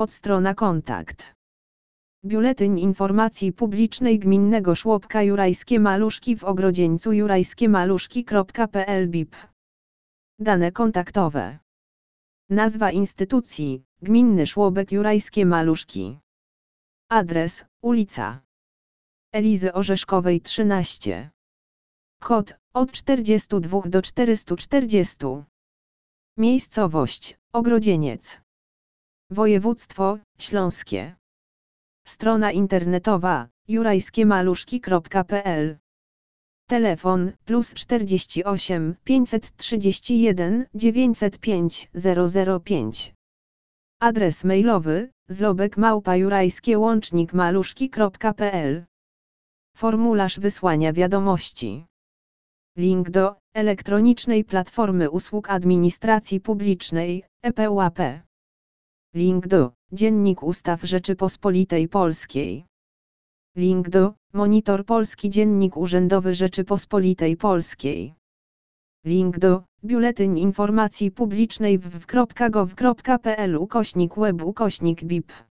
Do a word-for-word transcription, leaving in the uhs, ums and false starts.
Podstrona kontakt. Biuletyn Informacji Publicznej Gminnego Żłobka Jurajskie Maluszki w Ogrodzieńcu jurajskiemaluszki.pl B I P. Dane kontaktowe. Nazwa instytucji: Gminny Żłobek Jurajskie Maluszki. Adres: ulica Elizy Orzeszkowej trzynaście. Kod: od czterdziestu dwóch do czterystu czterdziestu. Miejscowość: Ogrodzieniec. Województwo: Śląskie. Strona internetowa: jurajskiemaluszki.pl. Telefon: plus czterdzieści osiem, pięćset trzydzieści jeden, dziewięćset pięć, zero zero pięć. Adres mailowy: zlobek małpa jurajskie łącznik maluszki.pl. Formularz wysłania wiadomości. Link do elektronicznej platformy usług administracji publicznej E P U A P. Link do Dziennik Ustaw Rzeczypospolitej Polskiej. Link do Monitor Polski Dziennik Urzędowy Rzeczypospolitej Polskiej. Link do Biuletyn Informacji Publicznej w w kropka gov kropka pl ukośnik web ukośnik B I P.